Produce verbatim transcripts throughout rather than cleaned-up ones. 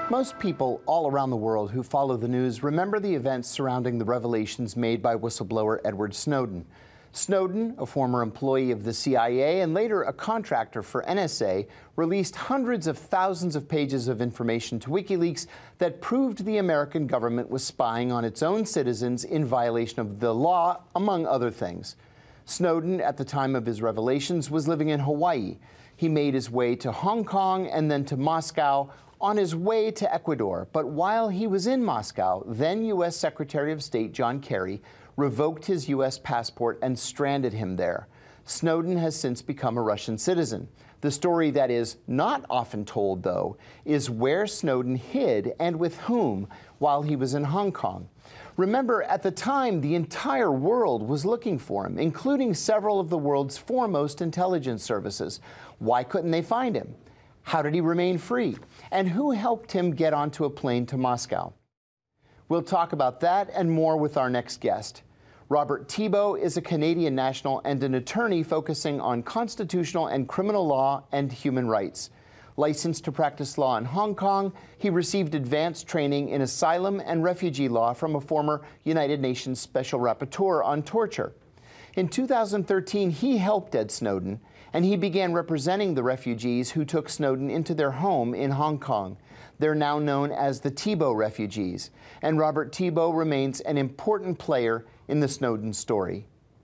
Most people all around the world who follow the news remember the events surrounding the revelations made by whistleblower Edward Snowden. Snowden, a former employee of the C I A and later a contractor for N S A, released hundreds of thousands of pages of information to WikiLeaks that proved the American government was spying on its own citizens in violation of the law, among other things. Snowden, at the time of his revelations, was living in Hawaii. He made his way to Hong Kong and then to Moscow, on his way to Ecuador. But while he was in Moscow, then U S Secretary of State John Kerry revoked his U S passport and stranded him there. Snowden has since become a Russian citizen. The story that is not often told, though, is where Snowden hid and with whom while he was in Hong Kong. Remember, at the time, the entire world was looking for him, including several of the world's foremost intelligence services. Why couldn't they find him? How did he remain free? And who helped him get onto a plane to Moscow? We'll talk about that and more with our next guest. Robert Thibault is a Canadian national and an attorney focusing on constitutional and criminal law and human rights. Licensed to practice law in Hong Kong, he received advanced training in asylum and refugee law from a former United Nations Special Rapporteur on torture. In two thousand thirteen, he helped Ed Snowden, and he began representing the refugees who took Snowden into their home in Hong Kong. They're now known as the Thibault refugees, and Robert Thibault remains an important player in the Snowden story.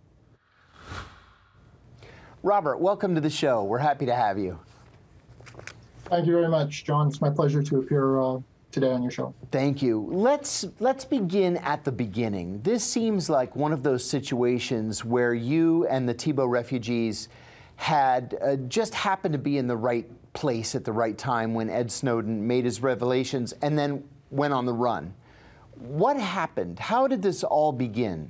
Robert, welcome to the show. We're happy to have you. Thank you very much, John. It's my pleasure to appear uh, today on your show. Thank you. Let's let's begin at the beginning. This seems like one of those situations where you and the Thibault refugees had uh, just happened to be in the right place at the right time when Ed Snowden made his revelations and then went on the run. What happened? How did this all begin?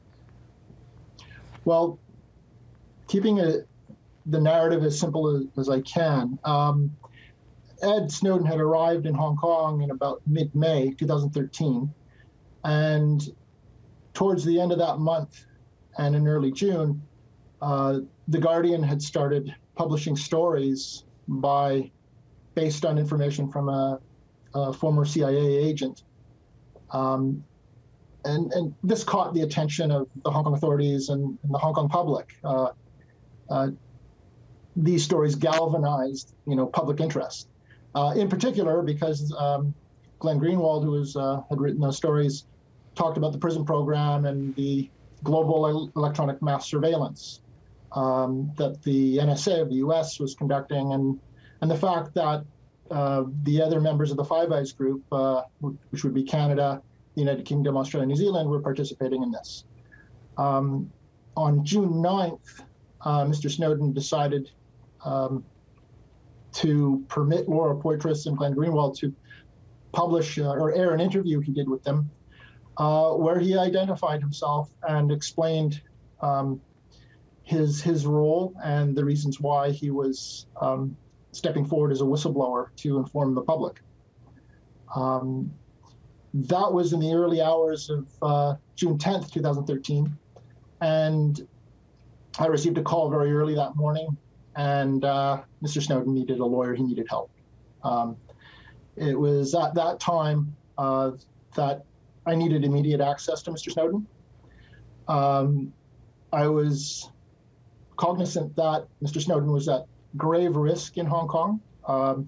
Well, keeping it, the narrative as simple as, as I can, um, Ed Snowden had arrived in Hong Kong in about mid-May two thousand thirteen, and towards the end of that month and in early June, uh, The Guardian had started publishing stories by, based on information from a, a former C I A agent. Um, and, and this caught the attention of the Hong Kong authorities and, and the Hong Kong public. Uh, uh, these stories galvanized, you know, public interest. Uh, in particular, because um, Glenn Greenwald, who was, uh, had written those stories, talked about the PRISM program and the global el- electronic mass surveillance um, that the N S A of the U S was conducting, and and the fact that uh, the other members of the Five Eyes group, uh, which would be Canada, the United Kingdom, Australia, and New Zealand, were participating in this. Um, on June ninth, uh, Mister Snowden decided um, to permit Laura Poitras and Glenn Greenwald to publish uh, or air an interview he did with them, uh, where he identified himself and explained um, his his role and the reasons why he was um, stepping forward as a whistleblower to inform the public. Um, that was in the early hours of uh, June tenth, two thousand thirteen, and I received a call very early that morning, and uh, Mister Snowden needed a lawyer. He needed help. Um, it was at that time uh, that I needed immediate access to Mister Snowden. Um, I was cognizant that Mister Snowden was at grave risk in Hong Kong. Um,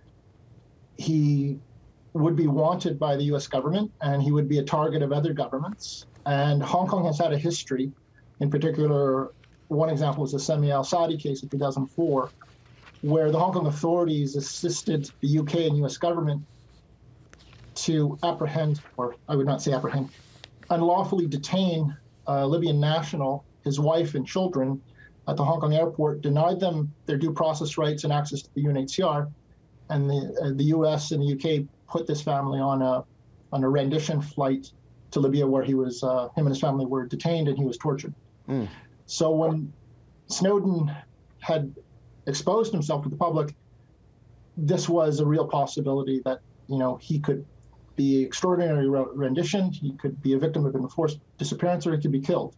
he would be wanted by the U S government, and he would be a target of other governments. And Hong Kong has had a history. In particular, one example is the Sami al-Sadi case of two thousand four, where the Hong Kong authorities assisted the U K and U S government to apprehend, or I would not say apprehend, unlawfully detain a Libyan national, his wife and children, at the Hong Kong airport, denied them their due process rights and access to the U N H C R, and the uh, the U S and the U K put this family on a on a rendition flight to Libya, where he was uh, him and his family were detained and he was tortured. Mm. So when Snowden had exposed himself to the public, this was a real possibility that, you know, he could be extraordinary rendition, he could be a victim of an enforced disappearance, or he could be killed.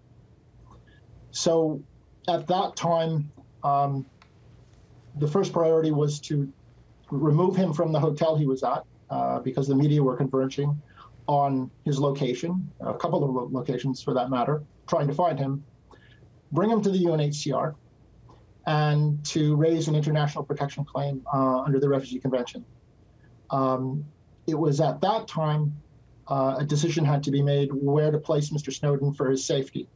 So at that time, um, the first priority was to remove him from the hotel he was at, uh, because the media were converging on his location, a couple of lo- locations for that matter, trying to find him, bring him to the U N H C R, and to raise an international protection claim uh, under the Refugee Convention. Um, it was at that time uh, a decision had to be made where to place Mister Snowden for his safety.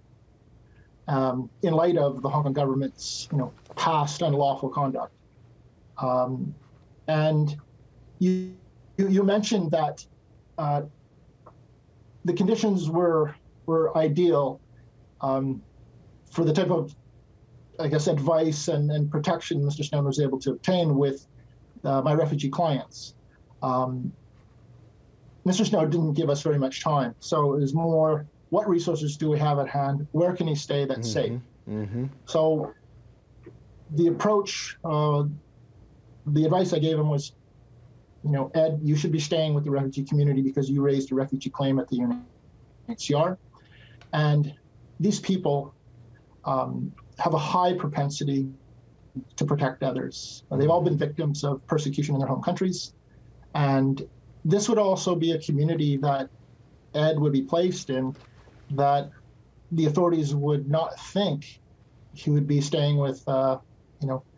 Um, in light of the Hong Kong government's, you know, past unlawful conduct. Um, and you, you, you mentioned that uh, the conditions were were ideal um, for the type of, I guess, advice and, and protection Mister Snowden was able to obtain with uh, my refugee clients. Um, Mister Snowden didn't give us very much time, so it was more, what resources do we have at hand? Where can he stay that's Mm-hmm. safe? Mm-hmm. So the approach, uh, the advice I gave him was, you know, Ed, you should be staying with the refugee community because you raised a refugee claim at the U N H C R. And these people um, have a high propensity to protect others. They've all been victims of persecution in their home countries. And this would also be a community that Ed would be placed in that the authorities would not think he would be staying with, uh, you know,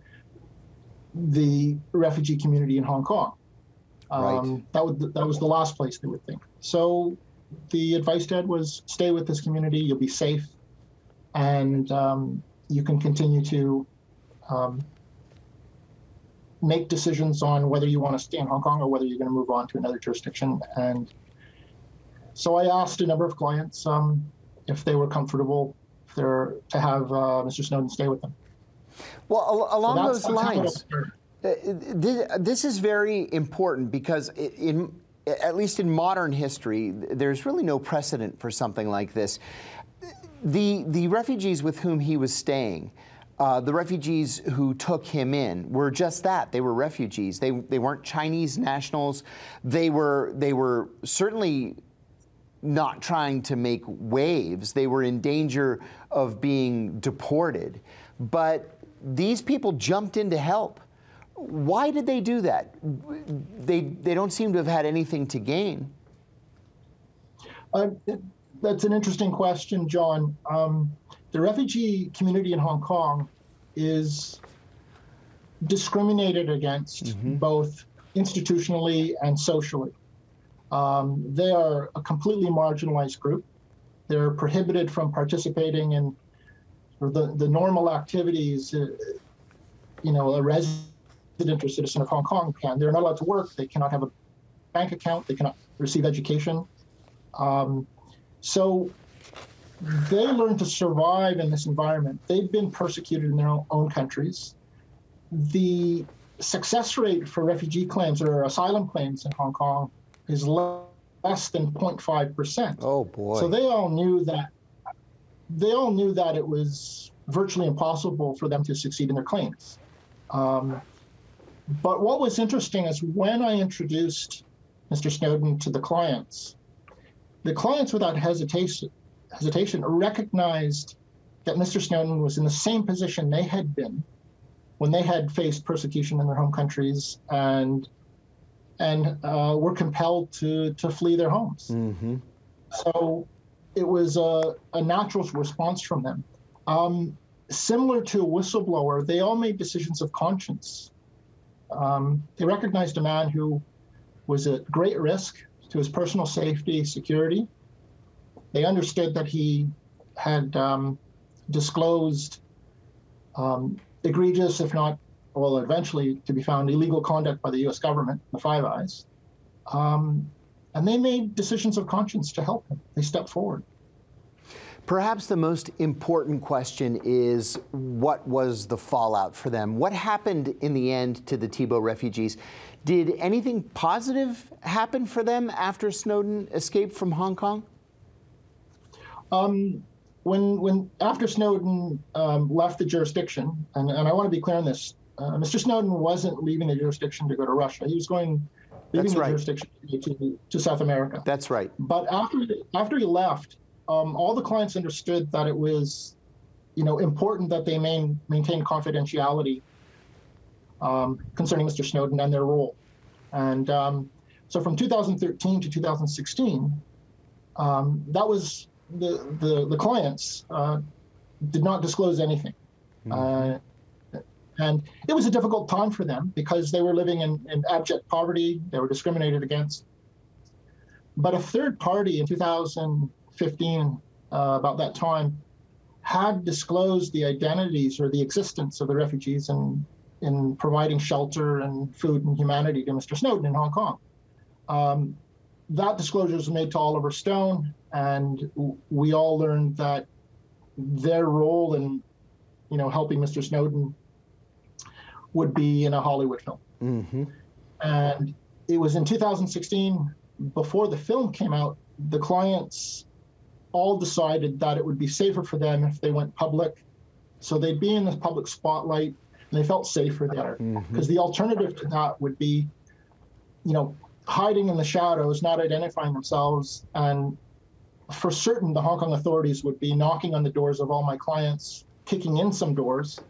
the refugee community in Hong Kong. Um, Right. That would that was the last place they would think. So the advice to Ed was stay with this community. You'll be safe, and um, you can continue to um, make decisions on whether you want to stay in Hong Kong or whether you're going to move on to another jurisdiction. And so I asked a number of clients um, if they were comfortable if they're, to have uh, Mister Snowden stay with them. Well, al- along So those that's- that's how it lines, started. uh, this, this is very important because i- in, at least in modern history, there's really no precedent for something like this. The, the refugees with whom he was staying, uh, the refugees who took him in were just that. They were refugees. They, they weren't Chinese nationals. They were, they were certainly not trying to make waves. They were in danger of being deported. But these people jumped in to help. Why did they do that? They, they don't seem to have had anything to gain. Uh, it- that's an interesting question, John. Um, the refugee community in Hong Kong is discriminated against Mm-hmm. both institutionally and socially. Um, they are a completely marginalized group. They're prohibited from participating in the, the normal activities, uh, you know, a resident or citizen of Hong Kong can. They're not allowed to work. They cannot have a bank account. They cannot receive education. Um, so they learn to survive in this environment. They've been persecuted in their own, own countries. The success rate for refugee claims or asylum claims in Hong Kong is le- less than zero point five percent. Oh, boy. So they all knew that they all knew that it was virtually impossible for them to succeed in their claims. Um, but what was interesting is when I introduced Mister Snowden to the clients, the clients without hesitation, hesitation recognized that Mister Snowden was in the same position they had been when they had faced persecution in their home countries and and uh, were compelled to, to flee their homes. Mm-hmm. So it was a, a natural response from them. Um, similar to a whistleblower, they all made decisions of conscience. Um, they recognized a man who was at great risk to his personal safety, security. They understood that he had um, disclosed um, egregious, if not, well, eventually to be found illegal conduct by the U S government, the Five Eyes. Um, and they made decisions of conscience to help him. They stepped forward. Perhaps the most important question is, what was the fallout for them? What happened in the end to the Thibault refugees? Did anything positive happen for them after Snowden escaped from Hong Kong? Um, when, when after Snowden um, left the jurisdiction, and, and I want to be clear on this, uh, Mister Snowden wasn't leaving the jurisdiction to go to Russia. He was going, leaving That's the right. jurisdiction to, to South America. That's right. But after after he left, um, all the clients understood that it was, you know, important that they main, maintain confidentiality um, concerning Mister Snowden and their role. And um, So from two thousand thirteen to two thousand sixteen, um, that was the the, the clients uh, did not disclose anything. Mm-hmm. uh, and it was a difficult time for them because they were living in, in abject poverty. They were discriminated against. But a third party in two thousand fifteen, uh, about that time, had disclosed the identities or the existence of the refugees and in providing shelter and food and humanity to Mister Snowden in Hong Kong. Um, that disclosure was made to Oliver Stone, and we all learned that their role in, you know, helping Mister Snowden would be in a Hollywood film. Mm-hmm. And it was in two thousand sixteen, before the film came out, the clients all decided that it would be safer for them if they went public. So they'd be in the public spotlight, and they felt safer there. Because mm-hmm. the alternative to that would be, you know, hiding in the shadows, not identifying themselves. And for certain, the Hong Kong authorities would be knocking on the doors of all my clients, kicking in some doors.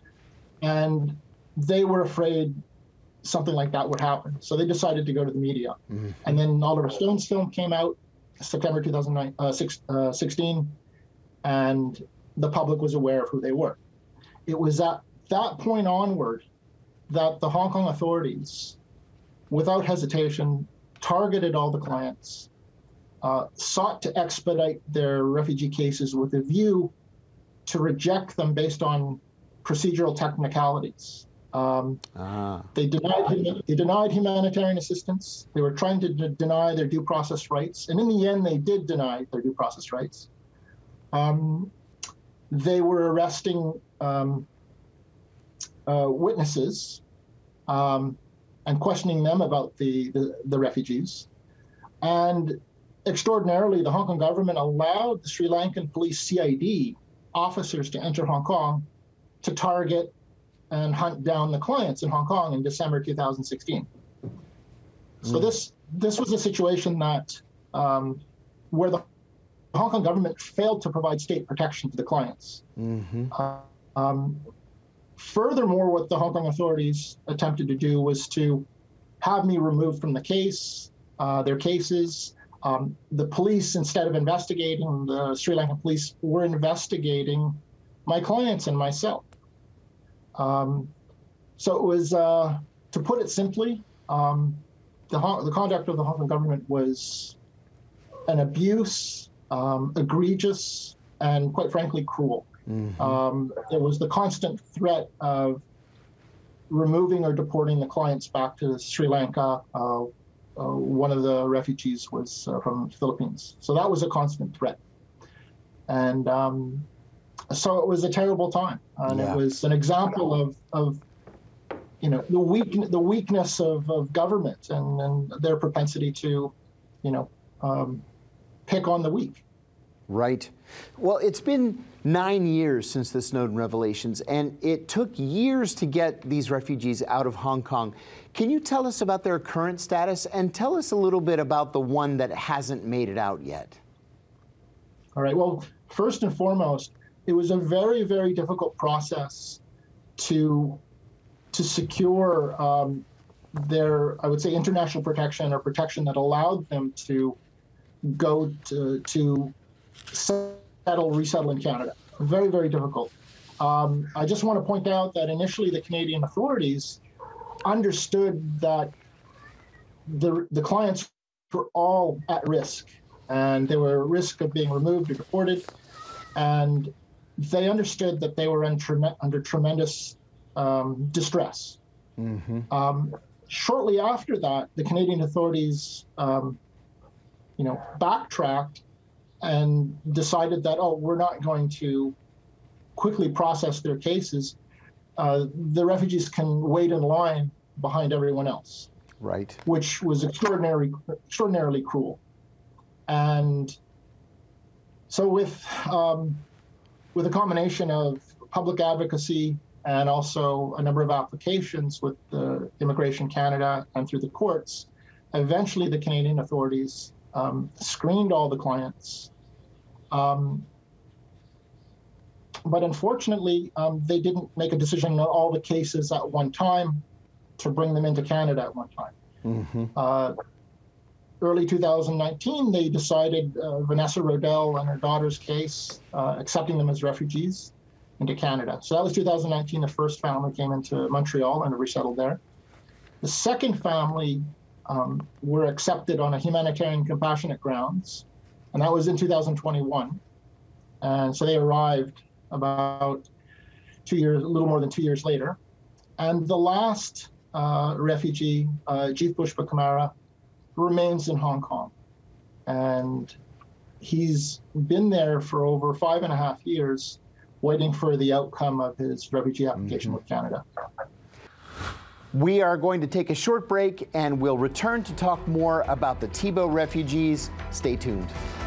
And they were afraid something like that would happen. So they decided to go to the media. Mm-hmm. And then Oliver Stone's film came out September two thousand sixteen, and the public was aware of who they were. It was at that point onward that the Hong Kong authorities, without hesitation, targeted all the clients, uh, sought to expedite their refugee cases with a view to reject them based on procedural technicalities. Um, ah. They denied they denied humanitarian assistance. They were trying to de- deny their due process rights, and in the end, they did deny their due process rights. Um, they were arresting um, uh, witnesses um, and questioning them about the, the the refugees. And extraordinarily, the Hong Kong government allowed the Sri Lankan police C I D officers to enter Hong Kong to target and hunt down the clients in Hong Kong in December two thousand sixteen. So mm. this this was a situation that um, where the Hong Kong government failed to provide state protection to the clients. Mm-hmm. Uh, um, furthermore, what the Hong Kong authorities attempted to do was to have me removed from the case, uh, their cases. Um, the police, instead of investigating, the Sri Lankan police were investigating my clients and myself. Um, so it was, uh, to put it simply, um, the, the conduct of the Hong Kong government was an abuse, um, egregious, and quite frankly, cruel. Mm-hmm. Um, there was the constant threat of removing or deporting the clients back to Sri Lanka. Uh, uh, one of the refugees was uh, from the Philippines. So that was a constant threat. And um, so it was a terrible time. And yeah. It was an example of, of you know, the weak, the weakness of, of government and, and their propensity to, you know, um, pick on the weak. Right. Well, it's been nine years since the Snowden revelations, and it took years to get these refugees out of Hong Kong. Can you tell us about their current status, and tell us a little bit about the one that hasn't made it out yet? All right. Well, first and foremost, it was a very, very difficult process to to secure um, their, I would say, international protection or protection that allowed them to go to, to settle, resettle in Canada. Very, very difficult. Um, I just want to point out that initially the Canadian authorities understood that the the clients were all at risk, and they were at risk of being removed or deported, and they understood that they were under, under tremendous um, distress. Mm-hmm. Um, shortly after that, the Canadian authorities, um, you know, backtracked and decided that, oh, we're not going to quickly process their cases. Uh, the refugees can wait in line behind everyone else. Right. Which was extraordinary, extraordinarily cruel. And so with um, with a combination of public advocacy and also a number of applications with the Immigration Canada and through the courts, eventually the Canadian authorities um, screened all the clients. Um, but unfortunately, um, they didn't make a decision on all the cases at one time to bring them into Canada at one time. Mm-hmm. Uh, early two thousand nineteen, they decided uh, Vanessa Rodell and her daughter's case, uh, accepting them as refugees into Canada. So that was two thousand nineteen. The first family came into Montreal and resettled there. The second family um, were accepted on a humanitarian compassionate grounds, and that was in two thousand twenty-one. And so they arrived about two years, a little more than two years later. And the last uh, refugee, uh, Jeeth Bushba Kamara, remains in Hong Kong. And he's been there for over five and a half years, waiting for the outcome of his refugee application mm-hmm. with Canada. We are going to take a short break and we'll return to talk more about the Tebow refugees. Stay tuned.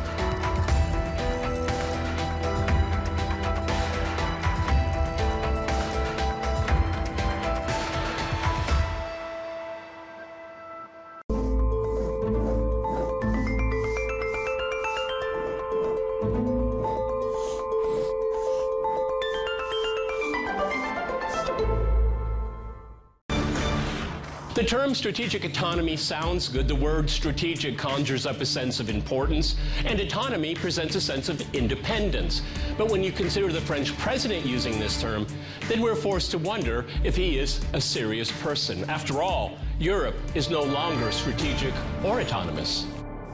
The term strategic autonomy sounds good. The word strategic conjures up a sense of importance, and autonomy presents a sense of independence. But when you consider the French president using this term, then we're forced to wonder if he is a serious person. After all, Europe is no longer strategic or autonomous.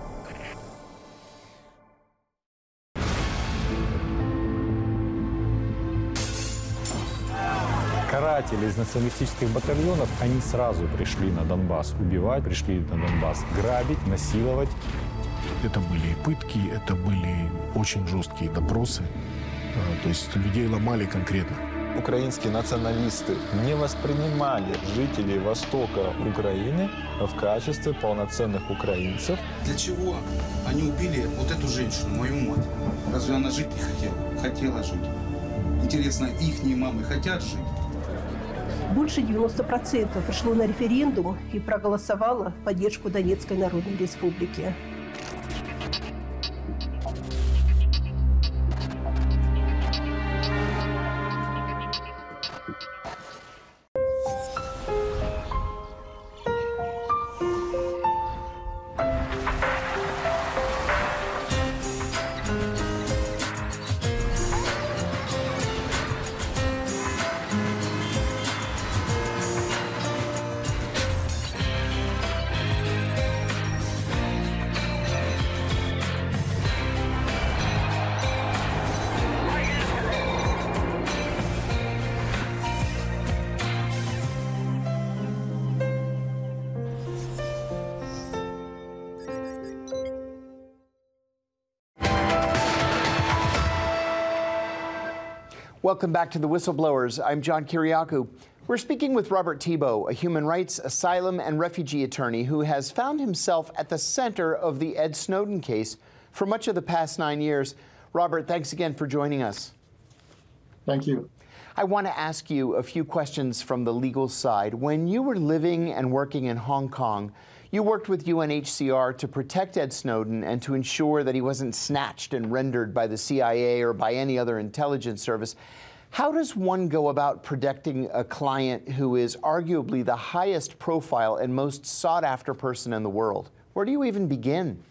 Каратели из националистических батальонов, они сразу пришли на Донбасс убивать, пришли на Донбасс грабить, насиловать. Это были пытки, это были очень жесткие допросы, то есть людей ломали конкретно. Украинские националисты не воспринимали жителей Востока Украины в качестве полноценных украинцев. Для чего они убили вот эту женщину, мою мать? Разве она жить не хотела? Хотела жить. Интересно, ихние мамы хотят жить? Больше девяноста процентов пришло на референдум и проголосовало в поддержку Донецкой Народной Республики. Welcome back to The Whistleblowers. I'm John Kiriakou. We're speaking with Robert Tebow, a human rights, asylum, and refugee attorney who has found himself at the center of the Ed Snowden case for much of the past nine years. Robert, thanks again for joining us. Thank you. I want to ask you a few questions from the legal side. When you were living and working in Hong Kong, you worked with U N H C R to protect Ed Snowden and to ensure that he wasn't snatched and rendered by the C I A or by any other intelligence service. How does one go about protecting a client who is arguably the highest profile and most sought-after person in the world? Where do you even begin?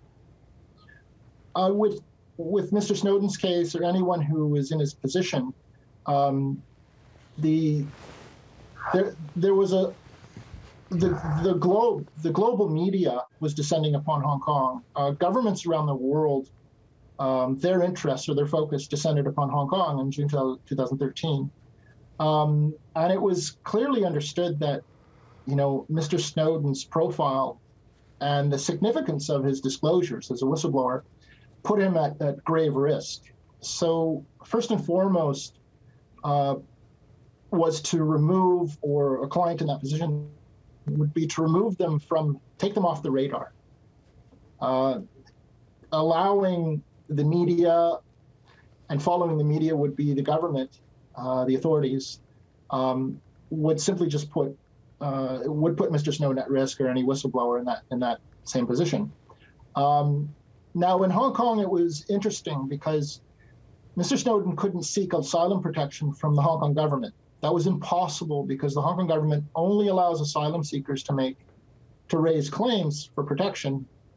Uh, with, with Mister Snowden's case, or anyone who is in his position, um, the, there, there was a The, the globe, the global media was descending upon Hong Kong. Uh, governments around the world, um, their interests or their focus descended upon Hong Kong in June two thousand thirteen. Um, and it was clearly understood that, you know, Mister Snowden's profile and the significance of his disclosures as a whistleblower put him at, at grave risk. So first and foremost uh, was to remove, or a client in that position would be to remove them from, take them off the radar. Uh, allowing the media and following the media would be the government, uh, the authorities, um, would simply just put, uh, would put Mister Snowden at risk, or any whistleblower in that, in that same position. Um, now in Hong Kong, it was interesting because Mister Snowden couldn't seek asylum protection from the Hong Kong government. That was impossible because the Hong Kong government only allows asylum seekers to make, to raise claims for protection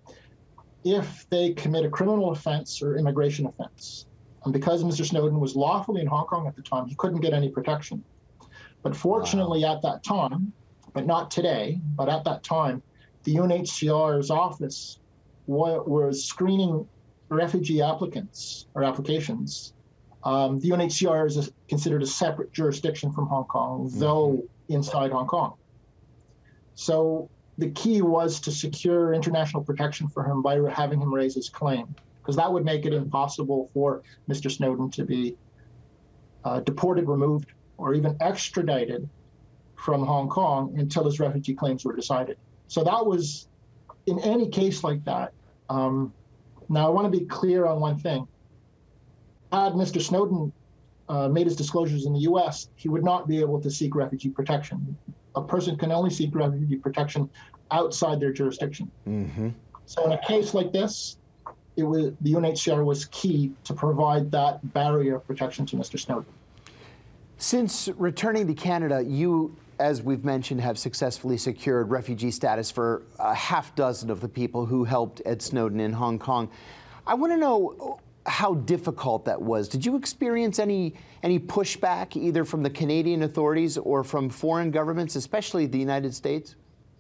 if they commit a criminal offense or immigration offense. And because Mister Snowden was lawfully in Hong Kong at the time, he couldn't get any protection. But fortunately, wow. at that time, but not today, but at that time, the U N H C R's office was screening refugee applicants or applications. Um, the U N H C R is a, considered a separate jurisdiction from Hong Kong, mm-hmm. though inside Hong Kong. So the key was to secure international protection for him by having him raise his claim, because that would make it impossible for Mister Snowden to be uh, deported, removed, or even extradited from Hong Kong until his refugee claims were decided. So that was, in any case like that, um, now I want to be clear on one thing. Had Mister Snowden uh, made his disclosures in the U S, he would not be able to seek refugee protection. A person can only seek refugee protection outside their jurisdiction. Mm-hmm. So in a case like this, it was, the U N H C R was key to provide that barrier of protection to Mister Snowden. Since returning to Canada, you, as we've mentioned, have successfully secured refugee status for a half dozen of the people who helped Ed Snowden in Hong Kong. I want to know how difficult that was. Did you experience any any pushback either from the Canadian authorities or from foreign governments, especially the United States?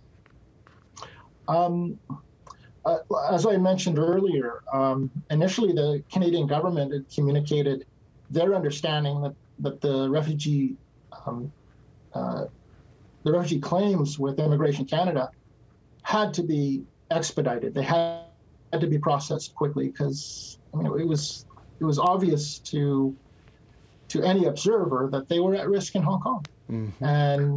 Um, uh, as I mentioned earlier, um, initially the Canadian government had communicated their understanding that, that the refugee um, uh, the refugee claims with Immigration Canada had to be expedited. They had, had to be processed quickly because I mean, it was it was obvious to to any observer that they were at risk in Hong Kong, mm-hmm. and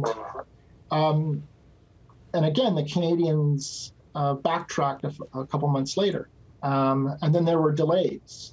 um, and again the Canadians uh, backtracked a, a couple months later, um, and then there were delays,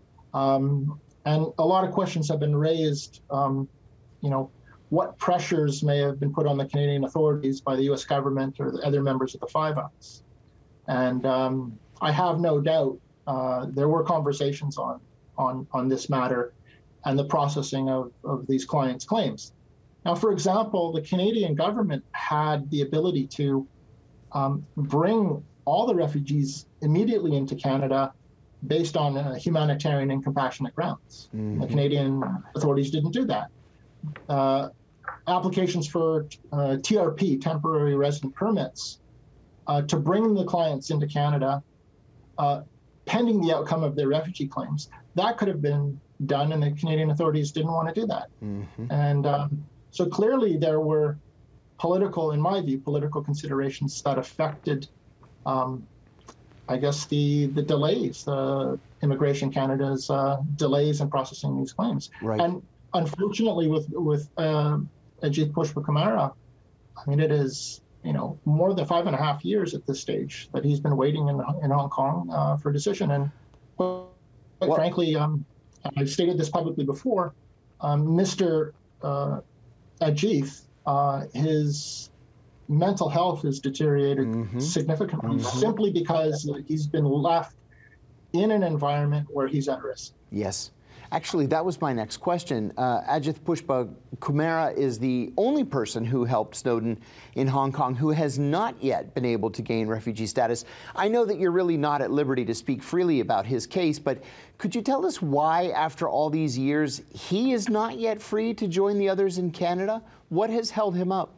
um, and a lot of questions have been raised. Um, you know, what pressures may have been put on the Canadian authorities by the U S government or the other members of the Five Eyes, and um, I have no doubt. Uh, there were conversations on, on, on this matter and the processing of, of these clients' claims. Now, for example, the Canadian government had the ability to um, bring all the refugees immediately into Canada based on uh, humanitarian and compassionate grounds. Mm-hmm. The Canadian authorities didn't do that. Uh, applications for uh, T R P, temporary resident permits, uh, to bring the clients into Canada uh, pending the outcome of their refugee claims, that could have been done, and the Canadian authorities didn't want to do that. Mm-hmm. And um, so clearly there were political, in my view, political considerations that affected, um, I guess, the, the delays, uh, Immigration Canada's uh, delays in processing these claims. Right. And unfortunately, with, with uh, Ajith Pushpakumara, I mean, it is you know, more than five and a half years at this stage that he's been waiting in, in Hong Kong uh, for a decision. And quite well, frankly, um, I've stated this publicly before, um, Mister Uh, Ajith, uh, his mental health has deteriorated mm-hmm. significantly mm-hmm. simply because he's been left in an environment where he's at risk. Yes. Actually, that was my next question. Uh, Ajith Pushpakumara is the only person who helped Snowden in Hong Kong who has not yet been able to gain refugee status. I know that you're really not at liberty to speak freely about his case, but could you tell us why, after all these years, he is not yet free to join the others in Canada? What has held him up?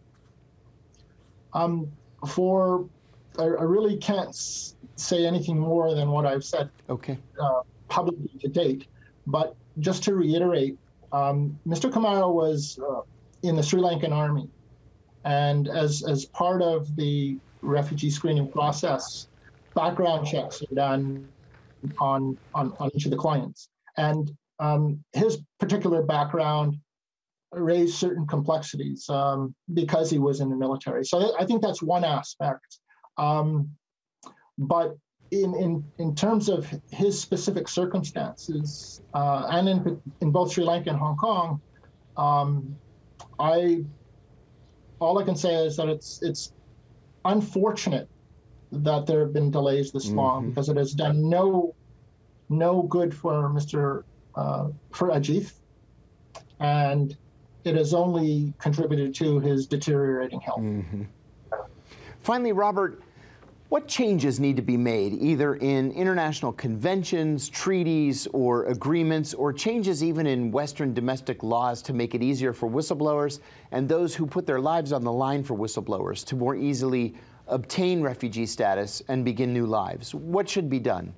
Um, for, I, I really can't s- say anything more than what I've said okay. uh, publicly to date. But just to reiterate, um, Mister Kumara was uh, in the Sri Lankan army. And as, as part of the refugee screening process, background checks are done on, on, on each of the clients. And um, his particular background raised certain complexities um, because he was in the military. So I think that's one aspect. Um, but In, in in terms of his specific circumstances, uh, and in in both Sri Lanka and Hong Kong, um, I all I can say is that it's it's unfortunate that there have been delays this mm-hmm. long, because it has done no no good for Mister Uh, for Ajith, and it has only contributed to his deteriorating health. Mm-hmm. Finally, Robert, What changes need to be made, either in international conventions, treaties, or agreements, or changes even in Western domestic laws to make it easier for whistleblowers and those who put their lives on the line for whistleblowers to more easily obtain refugee status and begin new lives? What should be done?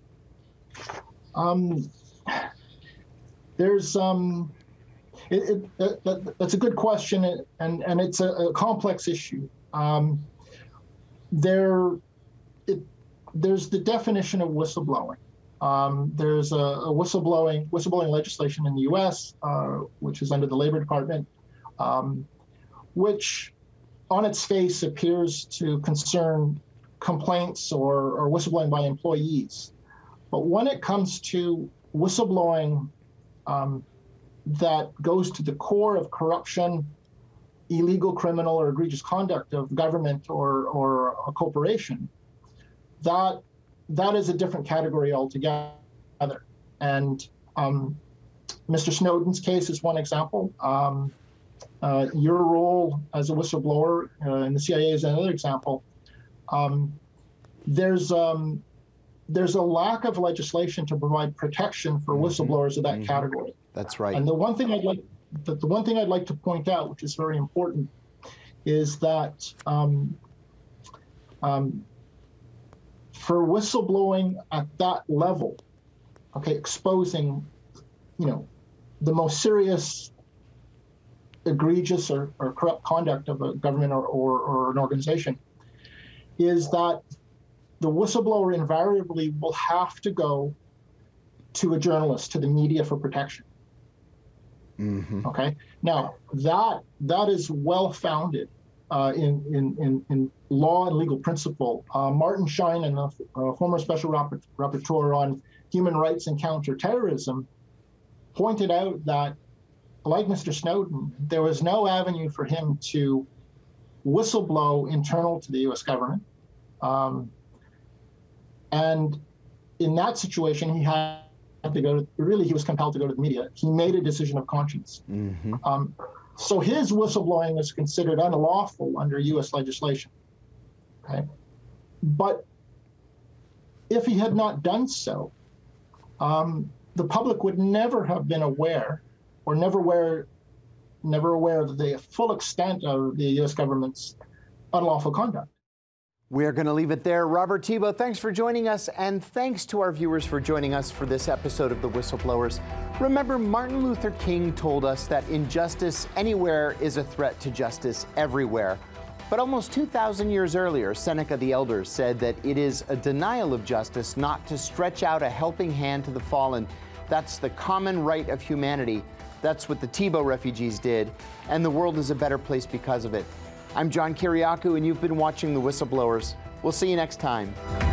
Um, there's um, it, it, that, that, that's a good question, and and it's a, a complex issue. Um, there, it, there's the definition of whistleblowing. Um, there's a, a whistleblowing whistleblowing legislation in the U S, uh, which is under the Labor Department, um, which on its face appears to concern complaints or, or whistleblowing by employees. But when it comes to whistleblowing um, that goes to the core of corruption, illegal, criminal, or egregious conduct of government or, or a corporation, that that is a different category altogether. And um, Mister Snowden's case is one example. Um, uh, your role as a whistleblower uh, in the C I A is another example. Um, there's um, there's a lack of legislation to provide protection for whistleblowers of that mm-hmm. category. That's right. And the one thing I'd like the, the one thing I'd like to point out, which is very important, is that um, um, for whistleblowing at that level, okay, exposing, you know, the most serious, egregious or, or corrupt conduct of a government or, or, or an organization, is that the whistleblower invariably will have to go to a journalist, to the media for protection. Mm-hmm. Okay. Now that that is well founded uh, in, in in in law and legal principle. Uh, Martin Scheinin, a, a former special rapport, rapporteur on human rights and counterterrorism, pointed out that, like Mister Snowden, there was no avenue for him to whistleblow internal to the U S government, um, and in that situation, he had. to go to, really, he was compelled to go to the media. He made a decision of conscience. Mm-hmm. Um, so his whistleblowing is considered unlawful under U S legislation. Okay, but if he had not done so, um, the public would never have been aware, or never aware, never aware of the full extent of the U S government's unlawful conduct. We're going to leave it there. Robert Tebow, thanks for joining us, and thanks to our viewers for joining us for this episode of The Whistleblowers. Remember, Martin Luther King told us that injustice anywhere is a threat to justice everywhere. But almost two thousand years earlier, Seneca the Elder said that it is a denial of justice not to stretch out a helping hand to the fallen. That's the common right of humanity. That's what the Tebow refugees did, and the world is a better place because of it. I'm John Kiriakou, and you've been watching The Whistleblowers. We'll see you next time.